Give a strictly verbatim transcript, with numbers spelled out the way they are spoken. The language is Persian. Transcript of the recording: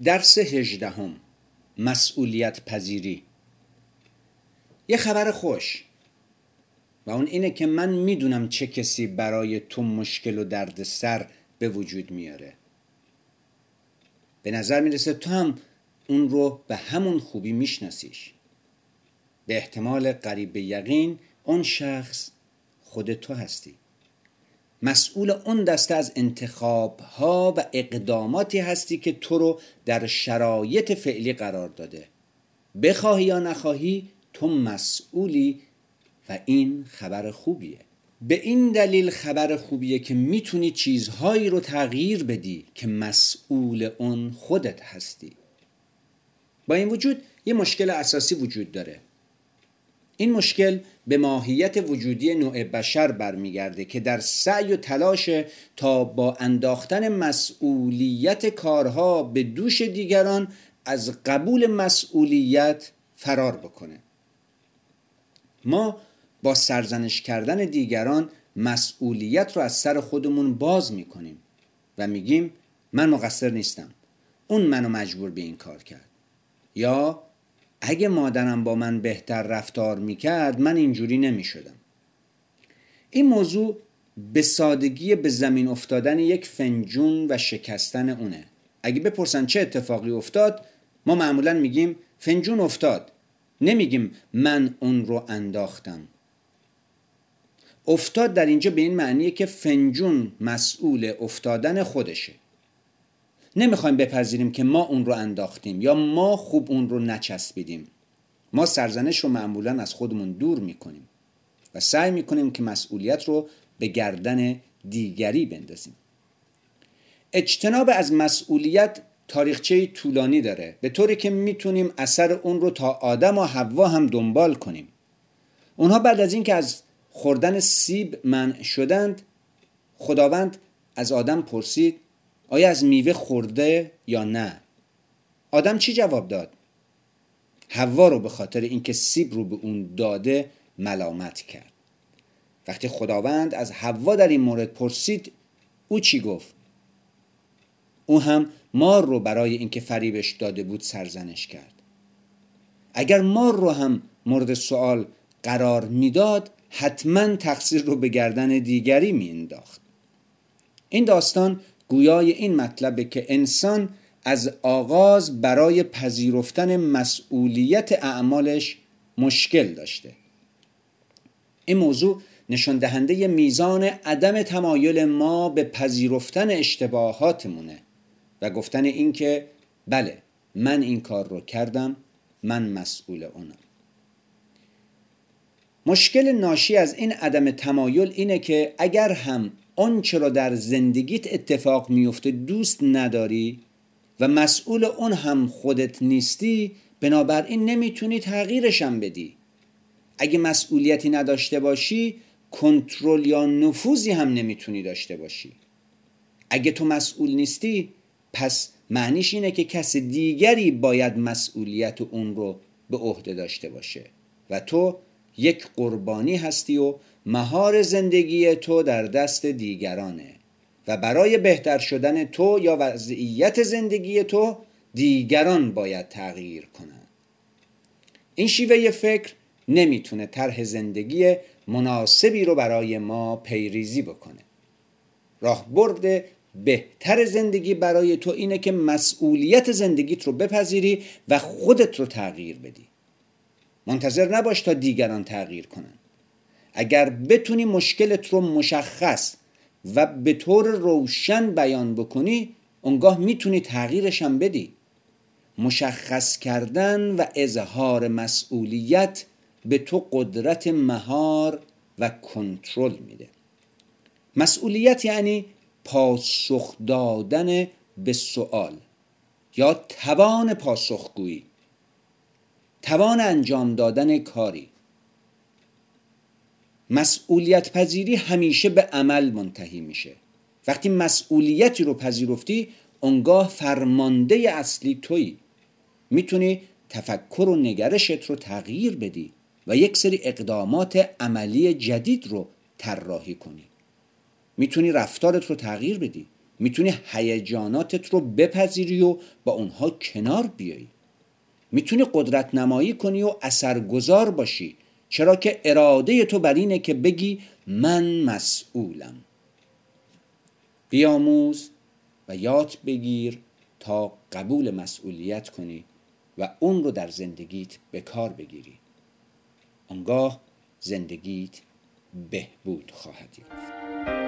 درس هجدهم، مسئولیت پذیری. یه خبر خوش و اون اینه که من میدونم چه کسی برای تو مشکل و درد سر به وجود میاره. به نظر میرسه تو هم اون رو به همون خوبی میشناسیش. به احتمال قریب به یقین اون شخص خود تو هستی. مسئول اون دسته از انتخاب‌ها و اقداماتی هستی که تو رو در شرایط فعلی قرار داده. بخواهی یا نخواهی تو مسئولی و این خبر خوبیه. به این دلیل خبر خوبیه که میتونی چیزهایی رو تغییر بدی که مسئول اون خودت هستی. با این وجود یه مشکل اساسی وجود داره. این مشکل به ماهیت وجودی نوع بشر برمیگرده که در سعی و تلاش تا با انداختن مسئولیت کارها به دوش دیگران از قبول مسئولیت فرار بکنه. ما با سرزنش کردن دیگران مسئولیت رو از سر خودمون باز میکنیم و میگیم من مقصر نیستم، اون منو مجبور به این کار کرد، یا اگه مادرم با من بهتر رفتار میکرد من اینجوری نمیشدم. این موضوع به سادگی به زمین افتادن یک فنجون و شکستن اونه. اگه بپرسن چه اتفاقی افتاد، ما معمولا میگیم فنجون افتاد، نمیگیم من اون رو انداختم. افتاد در اینجا به این معنیه که فنجون مسئول افتادن خودشه. نمیخوایم بپذیریم که ما اون رو انداختیم یا ما خوب اون رو نچسبیدیم. ما سرزنش رو معمولا از خودمون دور میکنیم و سعی میکنیم که مسئولیت رو به گردن دیگری بندازیم. اجتناب از مسئولیت تاریخچه طولانی داره، به طوری که میتونیم اثر اون رو تا آدم و حوا هم دنبال کنیم. اونها بعد از این که از خوردن سیب منع شدند، خداوند از آدم پرسید آیا از میوه خورده یا نه؟ آدم چی جواب داد؟ حوا رو به خاطر اینکه سیب رو به اون داده ملامت کرد. وقتی خداوند از حوا در این مورد پرسید، او چی گفت؟ او هم مار رو برای اینکه فریبش داده بود سرزنش کرد. اگر مار رو هم مورد سوال قرار میداد، حتما تقصیر رو به گردن دیگری می انداخت. این داستان گویای این مطلبه که انسان از آغاز برای پذیرفتن مسئولیت اعمالش مشکل داشته. این موضوع نشان دهنده میزان عدم تمایل ما به پذیرفتن اشتباهاتمونه و گفتن این که بله من این کار رو کردم، من مسئول اونم. مشکل ناشی از این عدم تمایل اینه که اگر هم آنچه را در زندگیت اتفاق میفته دوست نداری و مسئول اون هم خودت نیستی، بنابراین نمیتونی تغییرش هم بدی. اگه مسئولیتی نداشته باشی، کنترل یا نفوذی هم نمیتونی داشته باشی. اگه تو مسئول نیستی، پس معنیش اینه که کس دیگری باید مسئولیت اون رو به عهده داشته باشه و تو یک قربانی هستی و مهار زندگی تو در دست دیگرانه و برای بهتر شدن تو یا وضعیت زندگی تو دیگران باید تغییر کنند. این شیوه فکر نمیتونه طرح زندگی مناسبی رو برای ما پیریزی بکنه. راهبرد بهتر زندگی برای تو اینه که مسئولیت زندگیت رو بپذیری و خودت رو تغییر بدی. منتظر نباش تا دیگران تغییر کنن. اگر بتونی مشکلت رو مشخص و به طور روشن بیان بکنی، اونگاه میتونی تغییرش هم بدی. مشخص کردن و اظهار مسئولیت به تو قدرت مهار و کنترل میده. مسئولیت یعنی پاسخ دادن به سوال یا توان پاسخگویی، توان انجام دادن کاری. مسئولیت پذیری همیشه به عمل منتهی میشه. وقتی مسئولیتی رو پذیرفتی، اونگاه فرمانده اصلی تویی. میتونی تفکر و نگرشت رو تغییر بدی و یک سری اقدامات عملی جدید رو طراحی کنی. میتونی رفتارت رو تغییر بدی. میتونی هیجاناتت رو بپذیری و با اونها کنار بیایی. میتونی قدرت نمایی کنی و اثرگذار باشی، چرا که اراده تو بر اینه که بگی من مسئولم. بیاموز و یاد بگیر تا قبول مسئولیت کنی و اون رو در زندگیت به کار بگیری. آنگاه زندگیت بهبود خواهد یافت.